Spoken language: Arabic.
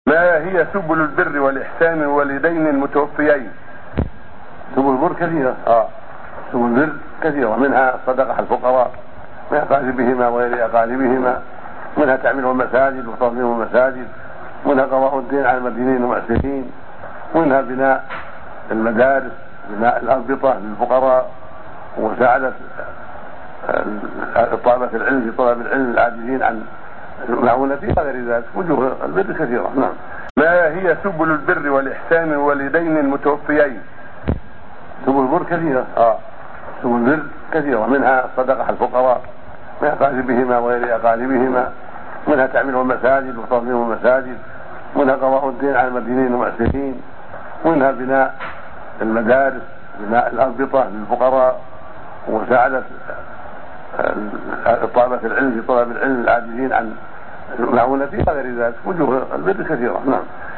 ما هي سبل البر والإحسان والوالدين المتوفيين؟ سبل البر كثيرة. سبل البر كثيرة، منها الصدقة على الفقراء من أقاربهما وغير أقاربهما، منها تعمير المساجد وتنظيم المساجد، منها قضاء الدين على المدينين والمعسرين، منها بناء المدارس، بناء الأربطة للفقراء، ومساعدة طلبة العلم في طلب العلم العاجزين عن المعونة وغير ذلك. وجوه البر كثيرة. نعم. ما هي سبل البر والإحسان والوالدين المتوفيين؟ سبل البر كثيرة. سبل البر كثيرة، منها الصدقة على الفقراء من أقاربهما وغير أقاربهما، منها تعمير المساجد وتنظيم المساجد، منها قضاء الدين على المدينين والمعسرين، منها بناء المدارس، بناء الأربطة للفقراء، ومساعدة طلبة العلم في طلب العلم العاجزين عن المعونة وغير ذلك. وجوه البر كثيرة. نعم.